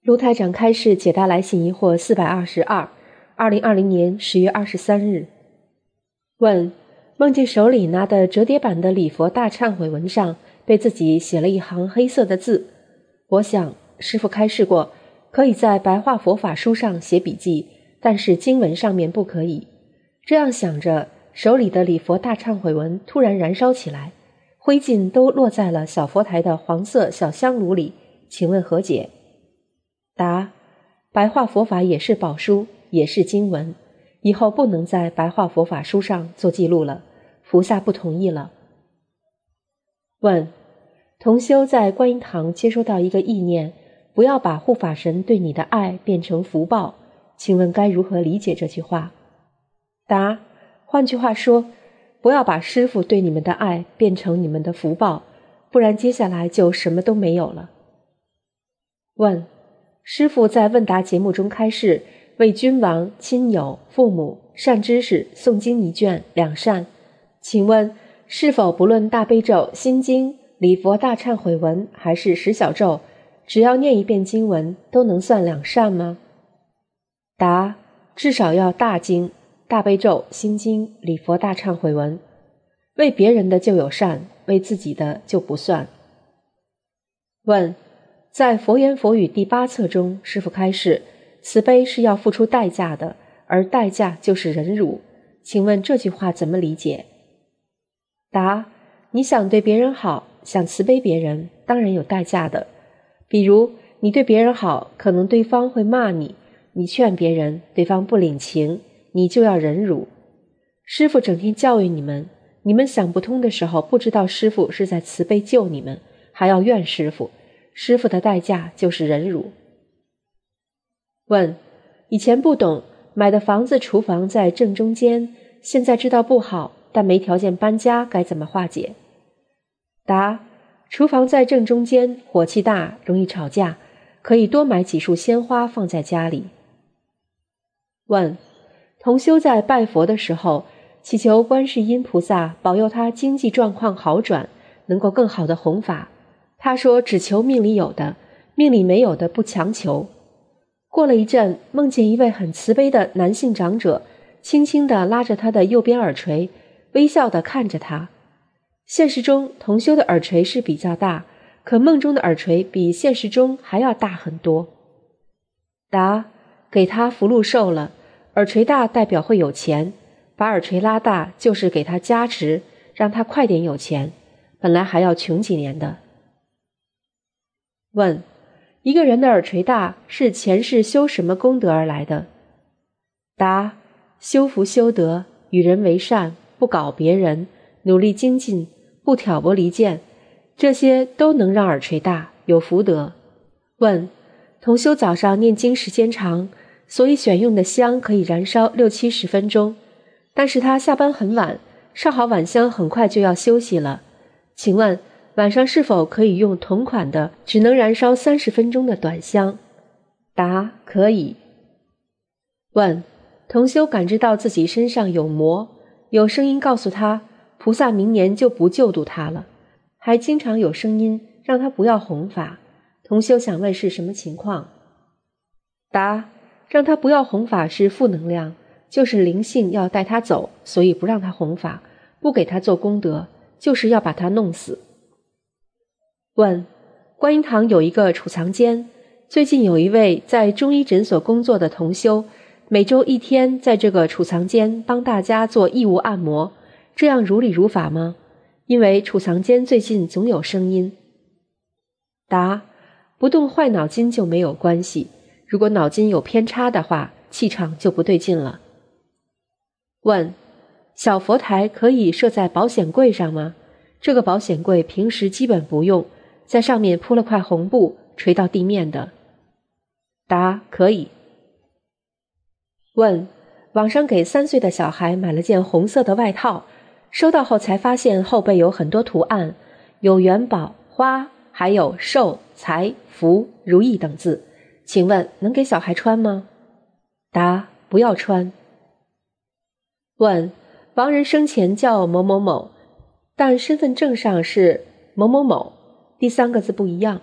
卢台长开示解答来信疑惑422 2020年10月23日。问：梦见手里拿的折叠版的礼佛大忏悔文上被自己写了一行黑色的字，我想师父开示过可以在白话佛法书上写笔记，但是经文上面不可以。这样想着，手里的礼佛大忏悔文突然燃烧起来，灰烬都落在了小佛台的黄色小香炉里，请问何解？答：白话佛法也是宝书，也是经文，以后不能在白话佛法书上做记录了，菩萨不同意了。问：同修在观音堂接收到一个意念，不要把护法神对你的爱变成福报，请问该如何理解这句话？答：换句话说，不要把师父对你们的爱变成你们的福报，不然接下来就什么都没有了。问：师父在问答节目中开示，为君王、亲友、父母、善知识诵经一卷两善，请问是否不论大悲咒、心经、礼佛大忏悔文还是十小咒，只要念一遍经文都能算两善吗？答：至少要大经、大悲咒、心经、礼佛大忏悔文，为别人的就有善，为自己的就不算。问：在佛言佛语第8册中，师父开示慈悲是要付出代价的，而代价就是忍辱，请问这句话怎么理解？答：你想对别人好，想慈悲别人，当然有代价的。比如你对别人好，可能对方会骂你，你劝别人，对方不领情，你就要忍辱。师父整天教育你们，你们想不通的时候，不知道师父是在慈悲救你们，还要怨师父，师父的代价就是忍辱。问：以前不懂，买的房子厨房在正中间，现在知道不好，但没条件搬家，该怎么化解？答：厨房在正中间，火气大，容易吵架，可以多买几束鲜花放在家里。问：同修在拜佛的时候，祈求观世音菩萨保佑他经济状况好转，能够更好的弘法。他说只求命里有的，命里没有的不强求。过了一阵，梦见一位很慈悲的男性长者，轻轻地拉着他的右边耳垂，微笑地看着他。现实中同修的耳垂是比较大，可梦中的耳垂比现实中还要大很多。答：给他福禄寿了，耳垂大代表会有钱，把耳垂拉大就是给他加持，让他快点有钱，本来还要穷几年的。问：一个人的耳垂大是前世修什么功德而来的？答：修福修德，与人为善，不搞别人，努力精进，不挑拨离间，这些都能让耳垂大，有福德。问：同修早上念经时间长，所以选用的香可以燃烧60-70分钟，但是他下班很晚，烧好晚香很快就要休息了，请问晚上是否可以用同款的只能燃烧30分钟的短香？答：可以。问：同修感知到自己身上有魔，有声音告诉他菩萨明年就不救度他了，还经常有声音让他不要弘法，同修想问是什么情况？答：让他不要弘法是负能量，就是灵性要带他走，所以不让他弘法，不给他做功德，就是要把他弄死。问：观音堂有一个储藏间，最近有一位在中医诊所工作的同修，每周1天在这个储藏间帮大家做义务按摩，这样如理如法吗？因为储藏间最近总有声音。答：不动坏脑筋就没有关系，如果脑筋有偏差的话，气场就不对劲了。问：小佛台可以设在保险柜上吗？这个保险柜平时基本不用，在上面铺了块红布，垂到地面的。答：可以。问：网上给3岁的小孩买了件红色的外套，收到后才发现后背有很多图案，有元宝、花，还有寿、财、福、如意等字，请问能给小孩穿吗？答：不要穿。问：亡人生前叫某某某，但身份证上是某某某，第3个字不一样，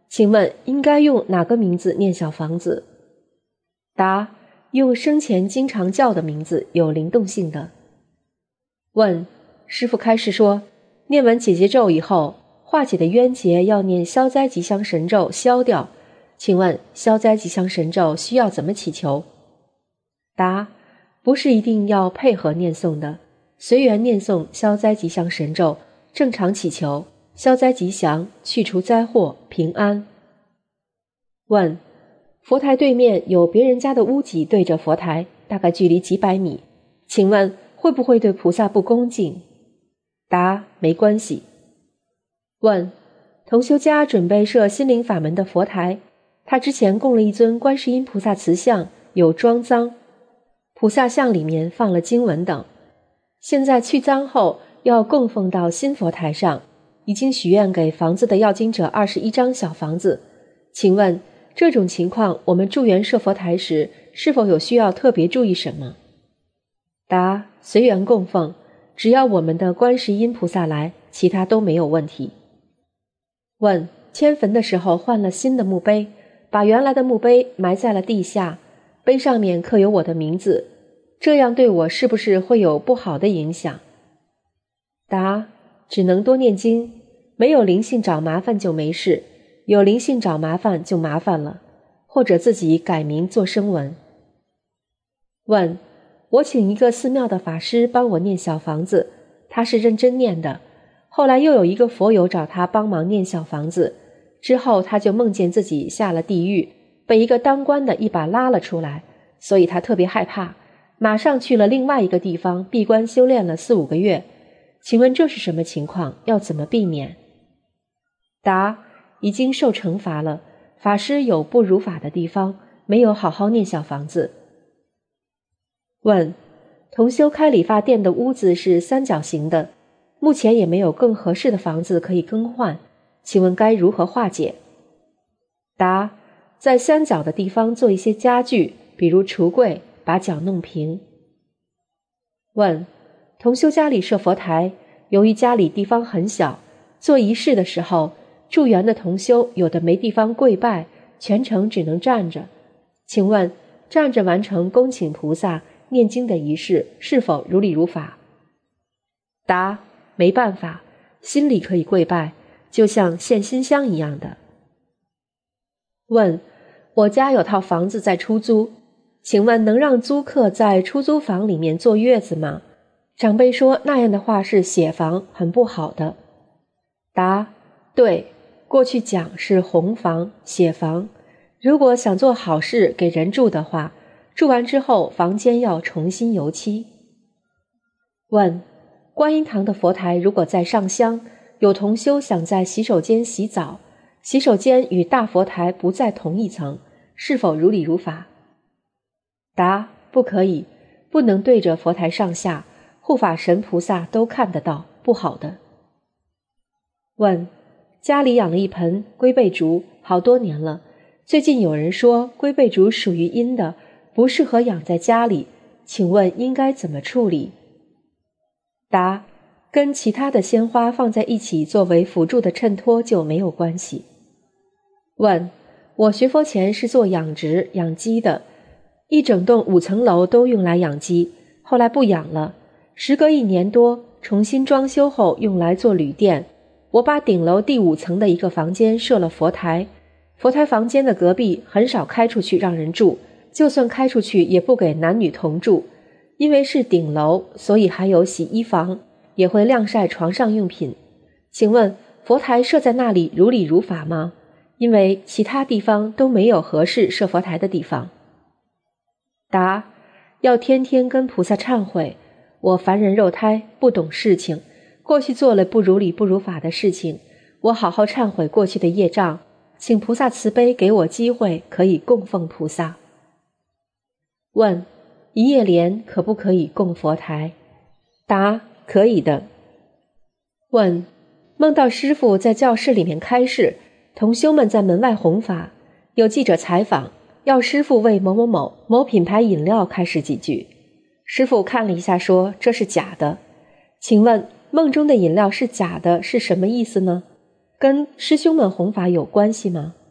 请问应该用哪个名字念小房子？答：用生前经常叫的名字，有灵动性的。问：师父开示说，念完解结咒以后，化解的冤结要念消灾吉祥神咒消掉，请问消灾吉祥神咒需要怎么祈求？答：不是一定要配合念诵的，随缘念诵消灾吉祥神咒，正常祈求消灾吉祥，去除灾祸，平安。问：佛台对面有别人家的屋脊对着佛台，大概距离几百米，请问会不会对菩萨不恭敬？答：没关系。问：同修家准备设心灵法门的佛台，他之前供了一尊观世音菩萨瓷像，有装脏，菩萨像里面放了经文等，现在去脏后要供奉到新佛台上，已经许愿给房子的要经者21张小房子，请问这种情况我们助缘设佛台时是否有需要特别注意什么？答：随缘供奉，只要我们的观世音菩萨来，其他都没有问题。问：迁坟的时候换了新的墓碑，把原来的墓碑埋在了地下，碑上面刻有我的名字，这样对我是不是会有不好的影响？答：只能多念经，没有灵性找麻烦就没事，有灵性找麻烦就麻烦了，或者自己改名做声闻。问：我请一个寺庙的法师帮我念小房子，他是认真念的，后来又有一个佛友找他帮忙念小房子，之后他就梦见自己下了地狱，被一个当官的一把拉了出来，所以他特别害怕，马上去了另外一个地方闭关修炼了4、5个月。请问这是什么情况？要怎么避免？答：已经受惩罚了，法师有不如法的地方，没有好好念小房子。问：同修开理发店的屋子是3角形的，目前也没有更合适的房子可以更换，请问该如何化解？答：在3角的地方做一些家具，比如橱柜，把角弄平。问：同修家里设佛台，由于家里地方很小，做仪式的时候，助缘的同修有的没地方跪拜，全程只能站着，请问站着完成恭请菩萨念经的仪式是否如理如法？答：没办法，心里可以跪拜，就像献心香一样的。问：我家有套房子在出租，请问能让租客在出租房里面坐月子吗？长辈说那样的话是血房，很不好的。答：对，过去讲是红房、血房，如果想做好事给人住的话，住完之后房间要重新油漆。问：观音堂的佛台如果在上香，有同修想在洗手间洗澡，洗手间与大佛台不在同一层，是否如理如法？答：不可以，不能对着佛台上下，护法神菩萨都看得到，不好的。问：家里养了一盆龟背竹，好多年了，最近有人说龟背竹属于阴的，不适合养在家里，请问应该怎么处理？答：跟其他的鲜花放在一起作为辅助的衬托就没有关系。问：我学佛前是做养殖养鸡的，一整栋5层楼都用来养鸡，后来不养了，时隔1年多重新装修后用来做旅店，我把顶楼第5层的一个房间设了佛台，佛台房间的隔壁很少开出去让人住，就算开出去也不给男女同住，因为是顶楼，所以还有洗衣房，也会晾晒床上用品。请问佛台设在那里如理如法吗？因为其他地方都没有合适设佛台的地方。答：要天天跟菩萨忏悔，我凡人肉胎，不懂事情，过去做了不如理不如法的事情，我好好忏悔过去的业障，请菩萨慈悲给我机会可以供奉菩萨。问：一叶莲可不可以供佛台？答：可以的。问：梦到师父在教室里面开示，同修们在门外弘法，有记者采访，要师父为某某某某品牌饮料开示几句，师父看了一下说这是假的，请问梦中的饮料是假的是什么意思呢？跟师兄们弘法有关系吗？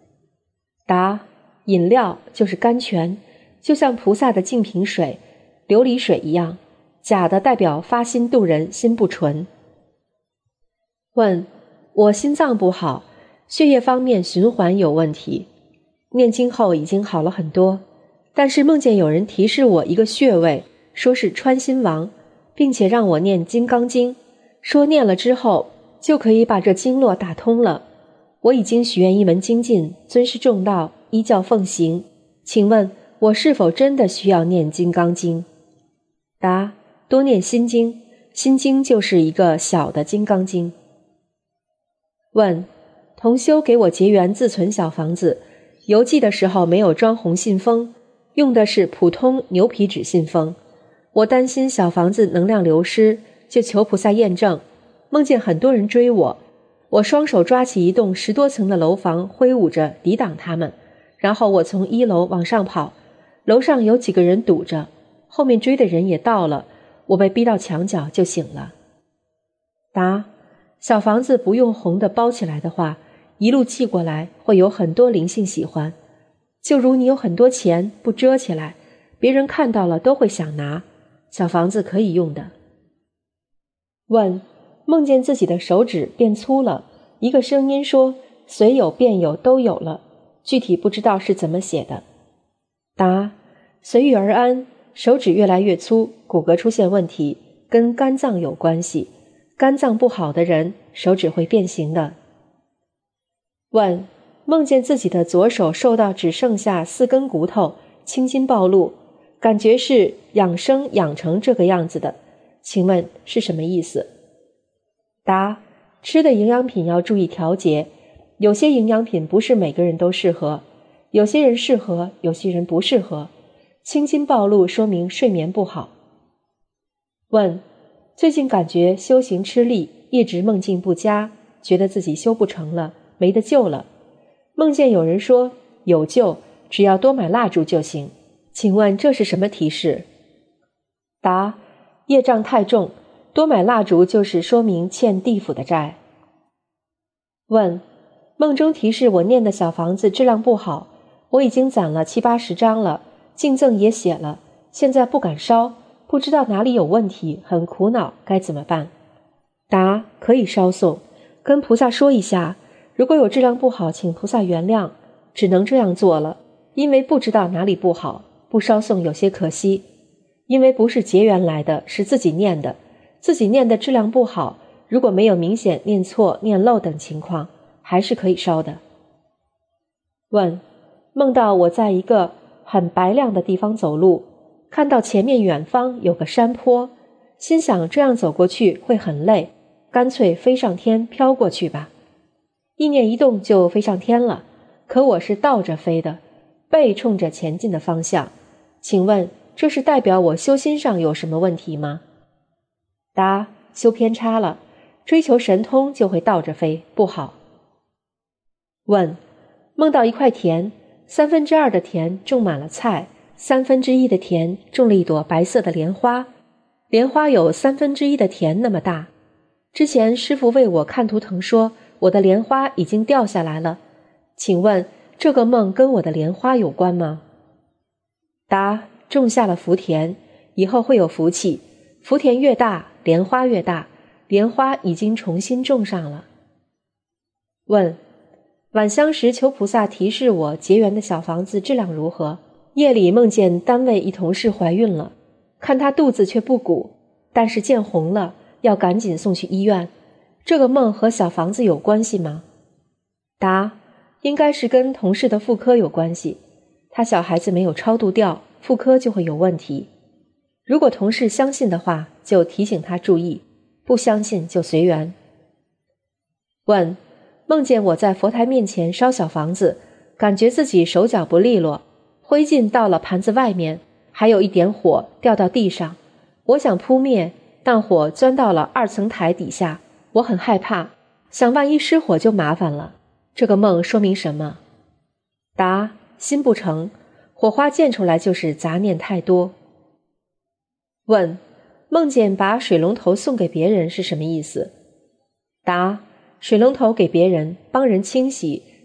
答：饮料就是甘泉，就像菩萨的净瓶水、琉璃水一样，假的代表发心度人，心不纯。问：我心脏不好，血液方面循环有问题，念经后已经好了很多，但是梦见有人提示我一个穴位，说是穿心王，并且让我念金刚经，说念了之后就可以把这经络打通了。我已经许愿一门精进，尊师重道，依教奉行，请问我是否真的需要念金刚经？答：多念心经，心经就是一个小的金刚经。问：同修给我结缘自存小房子，邮寄的时候没有装红信封，用的是普通牛皮纸信封，我担心小房子能量流失，就求菩萨验证，梦见很多人追我，我双手抓起一栋10多层的楼房，挥舞着抵挡他们，然后我从1楼往上跑，楼上有几个人堵着，后面追的人也到了，我被逼到墙角就醒了。答：小房子不用红的包起来的话，一路寄过来会有很多灵性喜欢，就如你有很多钱不遮起来，别人看到了都会想拿，小房子可以用的。问：梦见自己的手指变粗了，一个声音说随有变有都有了，具体不知道是怎么写的。答：随遇而安，手指越来越粗，骨骼出现问题，跟肝脏有关系，肝脏不好的人手指会变形的。问：梦见自己的左手瘦到只剩下4根骨头，青筋暴露，感觉是养生养成这个样子的，请问是什么意思？答：吃的营养品要注意调节，有些营养品不是每个人都适合，有些人适合，有些人不适合。青筋暴露说明睡眠不好。问：最近感觉修行吃力，一直梦境不佳，觉得自己修不成了，没得救了。梦见有人说有救，只要多买蜡烛就行，请问这是什么提示？答：业障太重，多买蜡烛就是说明欠地府的债。问：梦中提示我念的小房子质量不好，我已经攒了70、80张了，敬赠也写了，现在不敢烧，不知道哪里有问题，很苦恼，该怎么办？答：可以烧送，跟菩萨说一下，如果有质量不好，请菩萨原谅，只能这样做了，因为不知道哪里不好，不烧送有些可惜，因为不是结缘来的，是自己念的，自己念的质量不好，如果没有明显念错、念漏等情况，还是可以烧的。问：梦到我在一个很白亮的地方走路，看到前面远方有个山坡，心想这样走过去会很累，干脆飞上天飘过去吧。意念一动就飞上天了，可我是倒着飞的，背冲着前进的方向，请问这是代表我修心上有什么问题吗？答：修偏差了，追求神通就会倒着飞，不好。问：梦到一块田，2/3的田种满了菜，1/3的田种了一朵白色的莲花，莲花有1/3的田那么大。之前师父为我看图腾说我的莲花已经掉下来了，请问这个梦跟我的莲花有关吗？答：种下了福田，以后会有福气，福田越大，莲花越大，莲花已经重新种上了。问：晚香时求菩萨提示我结缘的小房子质量如何？夜里梦见单位一同事怀孕了，看她肚子却不鼓，但是见红了，要赶紧送去医院。这个梦和小房子有关系吗？答：应该是跟同事的妇科有关系，他小孩子没有超度掉，妇科就会有问题。如果同事相信的话，就提醒他注意，不相信就随缘。问：梦见我在佛台面前烧小房子，感觉自己手脚不利落，灰烬到了盘子外面，还有一点火掉到地上，我想扑灭，但火钻到了2层台底下，我很害怕，想万一失火就麻烦了。这个梦说明什么？答：心不诚，火花溅出来就是杂念太多。问：梦见把水龙头送给别人是什么意思？答：水龙头给别人，帮人清洗，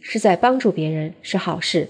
是在帮助别人，是好事。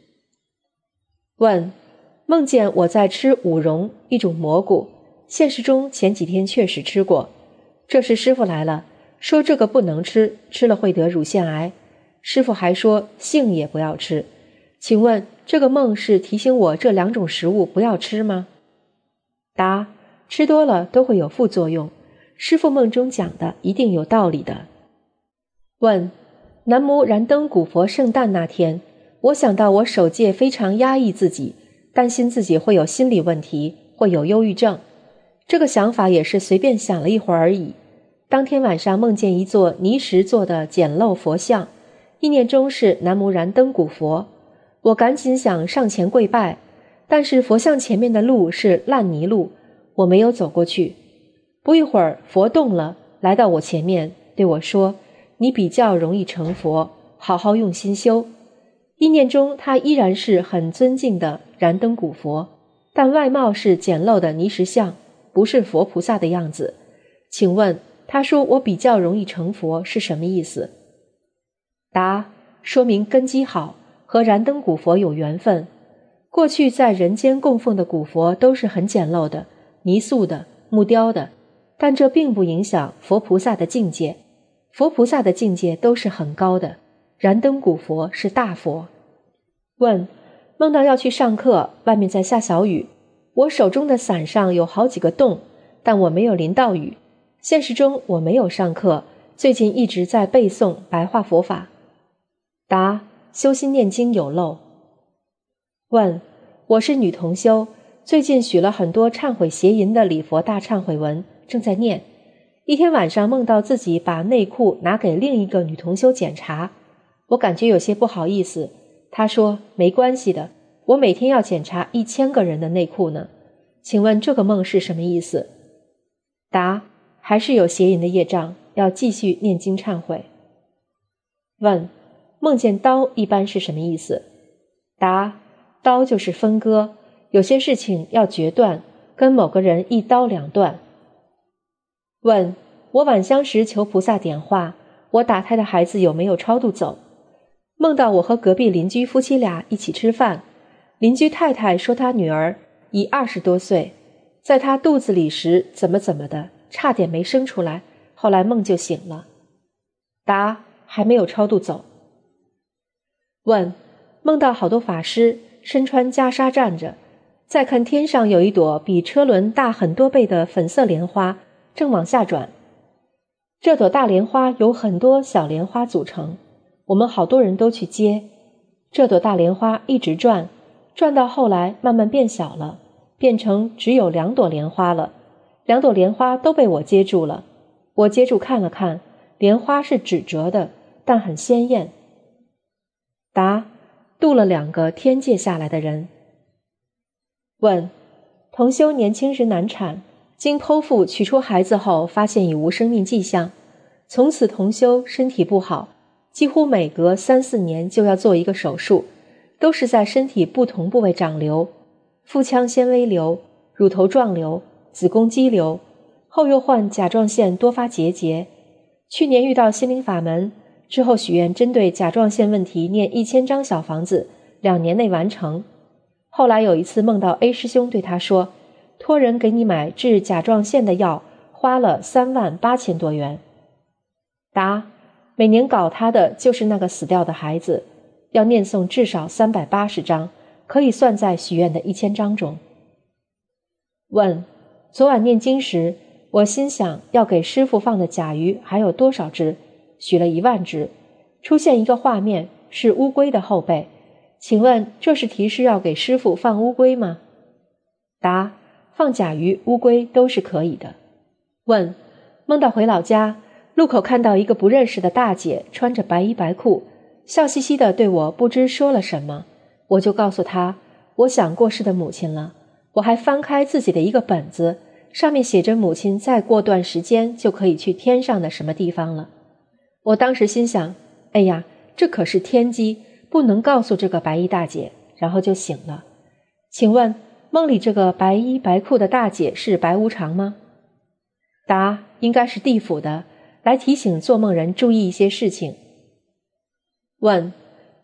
问：梦见我在吃五茸，一种蘑菇，现实中前几天确实吃过。这时师父来了，说这个不能吃，吃了会得乳腺癌。师父还说杏也不要吃。请问这个梦是提醒我这2种食物不要吃吗？答：吃多了都会有副作用，师父梦中讲的一定有道理的。问：南无燃灯古佛圣诞那天，我想到我守戒非常压抑自己，担心自己会有心理问题，会有忧郁症。这个想法也是随便想了一会儿而已。当天晚上梦见一座泥石做的简陋佛像，意念中是南无燃灯古佛，我赶紧想上前跪拜，但是佛像前面的路是烂泥路，我没有走过去。不一会儿佛动了，来到我前面对我说：你比较容易成佛，好好用心修。意念中他依然是很尊敬的燃灯古佛，但外貌是简陋的泥石像，不是佛菩萨的样子。请问他说我比较容易成佛是什么意思？答：说明根基好，和燃灯古佛有缘分。过去在人间供奉的古佛都是很简陋的，泥塑的，木雕的，但这并不影响佛菩萨的境界。佛菩萨的境界都是很高的，燃灯古佛是大佛。问：梦到要去上课，外面在下小雨，我手中的伞上有好几个洞，但我没有淋到雨。现实中我没有上课，最近一直在背诵白话佛法。答：修心念经有漏。问：我是女同修，最近许了很多忏悔邪淫的礼佛大忏悔文，正在念。一天晚上梦到自己把内裤拿给另一个女同修检查，我感觉有些不好意思。她说没关系的，我每天要检查1000个人的内裤呢。请问这个梦是什么意思？答：还是有邪淫的业障，要继续念经忏悔。问：梦见刀一般是什么意思？答：刀就是分割，有些事情要决断，跟某个人一刀两断。问：我晚香时求菩萨点化，我打胎的孩子有没有超度走？梦到我和隔壁邻居夫妻俩一起吃饭，邻居太太说她女儿已20多岁，在她肚子里时怎么的，差点没生出来，后来梦就醒了。答：还没有超度走。问：梦到好多法师身穿袈裟站着，再看天上有一朵比车轮大很多倍的粉色莲花正往下转，这朵大莲花由很多小莲花组成，我们好多人都去接。这朵大莲花一直转，转到后来慢慢变小了，变成只有2朵莲花了，2朵莲花都被我接住了。我接住看了看，莲花是纸折的，但很鲜艳。答：度了2个天界下来的人。问：同修年轻时难产，经剖腹取出孩子后，发现已无生命迹象，从此同修身体不好，几乎每隔3、4年就要做一个手术，都是在身体不同部位长瘤，腹腔纤维瘤、乳头状瘤、子宫肌瘤，后又患甲状腺多发结节。去年遇到心灵法门之后，许愿针对甲状腺问题念1000张小房子，2年内完成。后来有一次梦到 A 师兄对他说，托人给你买治甲状腺的药，花了38000多元。答：每年搞他的就是那个死掉的孩子，要念诵至少380张，可以算在许愿的1000张中。问：昨晚念经时，我心想要给师父放的甲鱼还有多少只，许了10000只，出现一个画面是乌龟的后背，请问这是提示要给师父放乌龟吗？答：放甲鱼、乌龟都是可以的。问：梦到回老家，路口看到一个不认识的大姐穿着白衣白裤，笑嘻嘻地对我不知说了什么，我就告诉她我想过世的母亲了。我还翻开自己的一个本子，上面写着母亲再过段时间就可以去天上的什么地方了。我当时心想，哎呀，这可是天机，不能告诉这个白衣大姐，然后就醒了。请问梦里这个白衣白裤的大姐是白无常吗？答：应该是地府的，来提醒做梦人注意一些事情。问：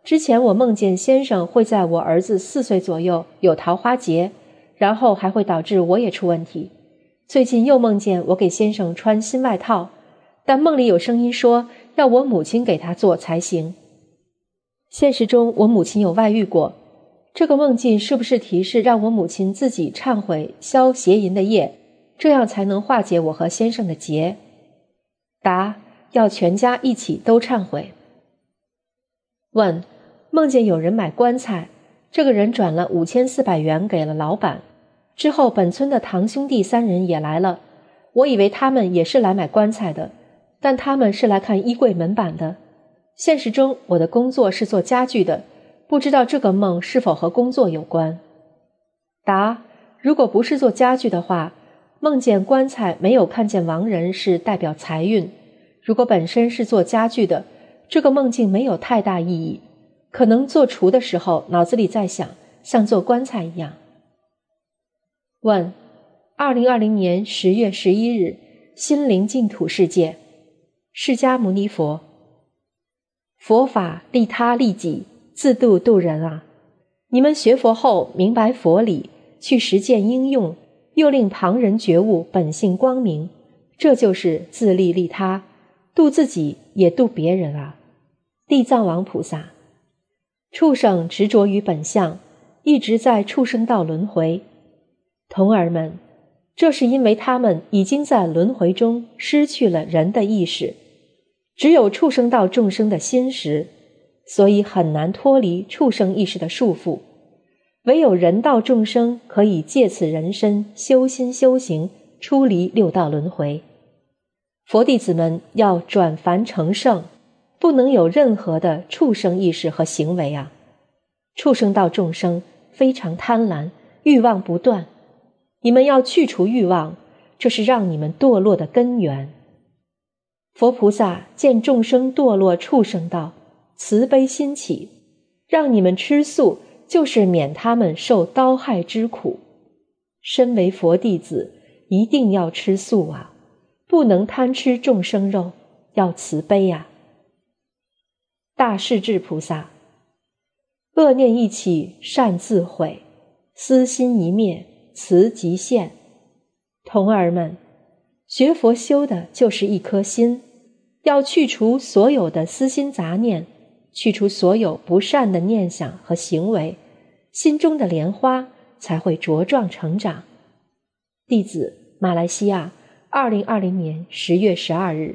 之前我梦见先生会在我儿子4岁左右有桃花劫，然后还会导致我也出问题。最近又梦见我给先生穿新外套，但梦里有声音说要我母亲给他做才行。现实中我母亲有外遇过，这个梦境是不是提示让我母亲自己忏悔消邪淫的业，这样才能化解我和先生的劫？答：要全家一起都忏悔。问：梦见有人买棺材，这个人转了5400元给了老板，之后本村的堂兄弟3人也来了，我以为他们也是来买棺材的，但他们是来看衣柜门板的。现实中我的工作是做家具的，不知道这个梦是否和工作有关？答：如果不是做家具的话，梦见棺材没有看见亡人是代表财运，如果本身是做家具的，这个梦境没有太大意义，可能做厨的时候脑子里在想，像做棺材一样。问：2020年10月11日，心灵净土世界，释迦牟尼佛。佛法利他利己，自度度人啊！你们学佛后明白佛理，去实践应用，又令旁人觉悟本性光明，这就是自利利他，度自己也度别人啊！地藏王菩萨。畜生执着于本相，一直在畜生道轮回。童儿们，这是因为他们已经在轮回中失去了人的意识，只有畜生道众生的心识，所以很难脱离畜生意识的束缚。唯有人道众生可以借此人身修心修行，出离6道轮回。佛弟子们要转凡成圣，不能有任何的畜生意识和行为啊！畜生道众生非常贪婪，欲望不断，你们要去除欲望，这是让你们堕落的根源。佛菩萨见众生堕落畜生道，慈悲心起，让你们吃素，就是免他们受刀害之苦。身为佛弟子，一定要吃素啊，不能贪吃众生肉，要慈悲啊！大势至菩萨。恶念一起，善自毁；私心一灭，慈即现。童儿们，学佛修的就是一颗心，要去除所有的私心杂念，去除所有不善的念想和行为，心中的莲花才会茁壮成长。弟子，马来西亚，2020年10月12日。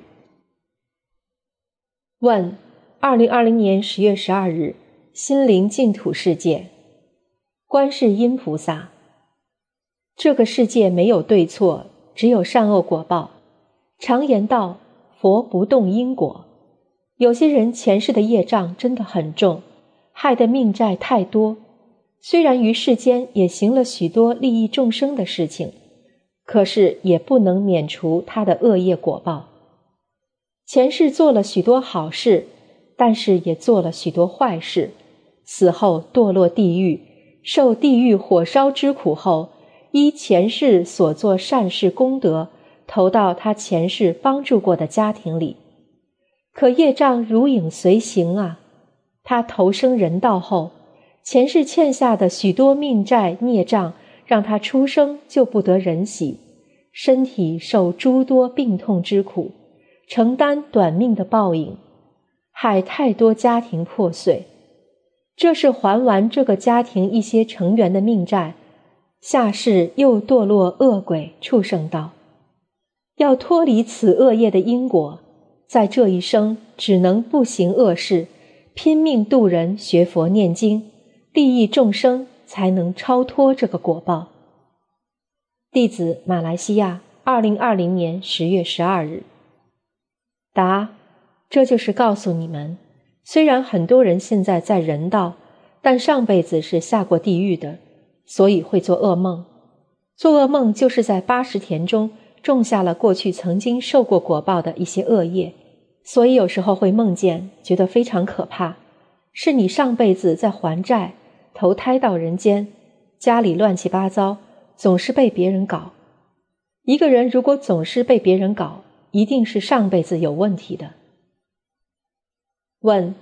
问：2020年10月12日，心灵净土世界，观世音菩萨。这个世界没有对错，只有善恶果报。常言道，佛不动因果。有些人前世的业障真的很重，害得命债太多，虽然于世间也行了许多利益众生的事情，可是也不能免除他的恶业果报。前世做了许多好事，但是也做了许多坏事，死后堕落地狱，受地狱火烧之苦后，依前世所做善事功德，投到他前世帮助过的家庭里。可业障如影随形啊，他投生人道后，前世欠下的许多命债孽障，让他出生就不得人喜，身体受诸多病痛之苦，承担短命的报应，害太多家庭破碎。这是还完这个家庭一些成员的命债，下世又堕落恶鬼畜生道。要脱离此恶业的因果，在这一生只能不行恶事，拼命度人学佛念经，利益众生，才能超脱这个果报。弟子，马来西亚，2020年10月12日。答：这就是告诉你们，虽然很多人现在在人道，但上辈子是下过地狱的，所以会做噩梦。做噩梦就是在80田中种下了过去曾经受过果报的一些恶业，所以有时候会梦见，觉得非常可怕，是你上辈子在还债，投胎到人间，家里乱七八糟，总是被别人搞。一个人如果总是被别人搞，一定是上辈子有问题的。问：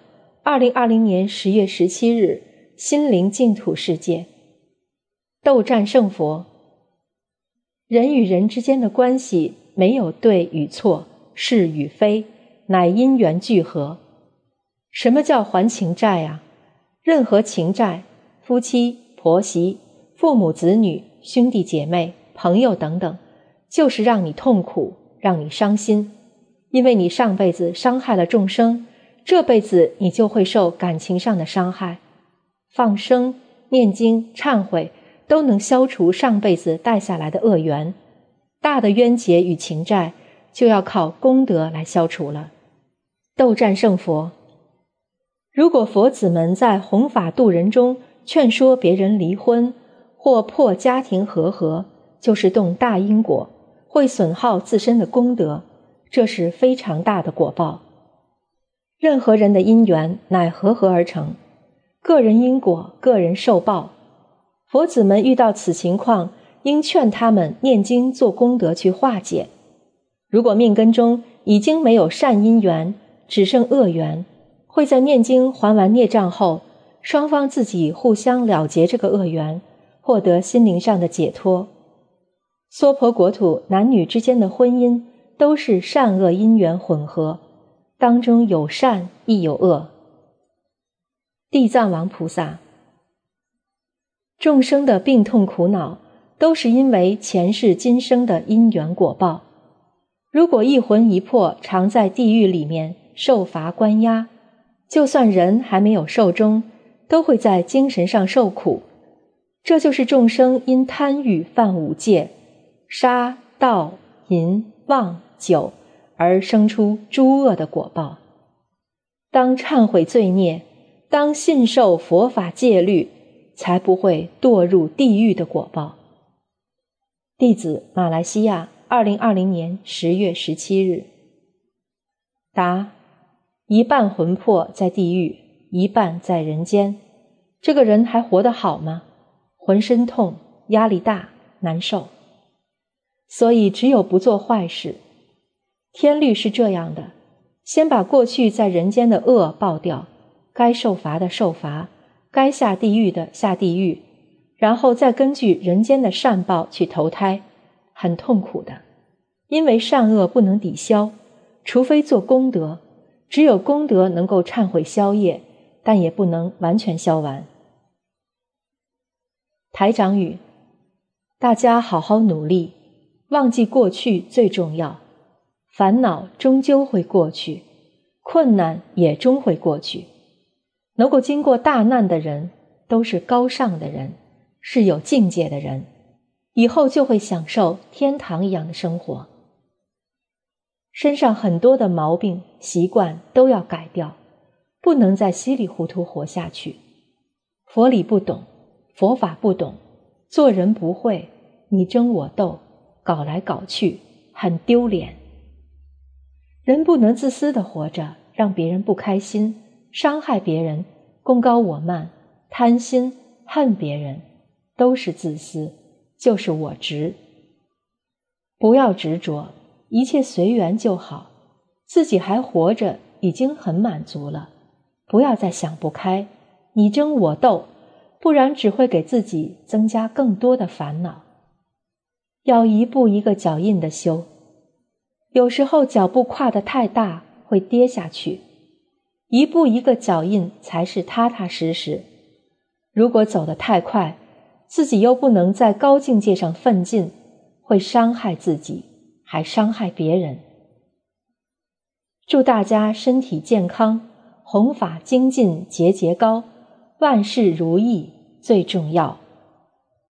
2020年10月17日，心灵净土世界。斗战胜佛。人与人之间的关系没有对与错，是与非，乃因缘聚合。什么叫还情债啊？任何情债，夫妻、婆媳、父母、子女、兄弟姐妹、朋友等等，就是让你痛苦，让你伤心。因为你上辈子伤害了众生，这辈子你就会受感情上的伤害。放生、念经、忏悔都能消除上辈子带下来的恶缘，大的冤结与情债就要靠功德来消除了。斗战胜佛。如果佛子们在弘法度人中劝说别人离婚或破家庭和合，就是动大因果，会损耗自身的功德，这是非常大的果报。任何人的因缘乃和合而成，个人因果，个人受报。佛子们遇到此情况，应劝他们念经做功德去化解。如果命根中已经没有善因缘，只剩恶缘，会在念经还完孽障后，双方自己互相了结这个恶缘，获得心灵上的解脱。娑婆国土男女之间的婚姻都是善恶因缘混合，当中有善亦有恶。地藏王菩萨。众生的病痛苦恼都是因为前世今生的因缘果报。如果一魂一魄常在地狱里面受罚关押，就算人还没有寿终，都会在精神上受苦。这就是众生因贪欲犯五戒，杀、盗、淫、妄、酒而生出诸恶的果报。当忏悔罪孽，当信受佛法戒律，才不会堕入地狱的果报。弟子马来西亚2020年10月17日。答：一半魂魄在地狱，一半在人间，这个人还活得好吗？浑身痛，压力大，难受。所以只有不做坏事。天律是这样的，先把过去在人间的恶报掉，该受罚的受罚，该下地狱的下地狱，然后再根据人间的善报去投胎，很痛苦的。因为善恶不能抵消，除非做功德，只有功德能够忏悔消业，但也不能完全消完。台长语：大家好好努力，忘记过去最重要。烦恼终究会过去，困难也终会过去。能够经过大难的人，都是高尚的人，是有境界的人，以后就会享受天堂一样的生活。身上很多的毛病习惯都要改掉，不能再稀里糊涂活下去。佛理不懂，佛法不懂，做人不会，你争我斗，搞来搞去，很丢脸。人不能自私地活着，让别人不开心，伤害别人，功高我慢，贪心，恨别人，都是自私，就是我执。不要执着，一切随缘就好，自己还活着已经很满足了，不要再想不开，你争我斗，不然只会给自己增加更多的烦恼。要一步一个脚印的修，有时候脚步跨得太大，会跌下去，一步一个脚印才是踏踏实实。如果走得太快，自己又不能在高境界上奋进，会伤害自己，还伤害别人。祝大家身体健康，弘法精进节节高，万事如意最重要。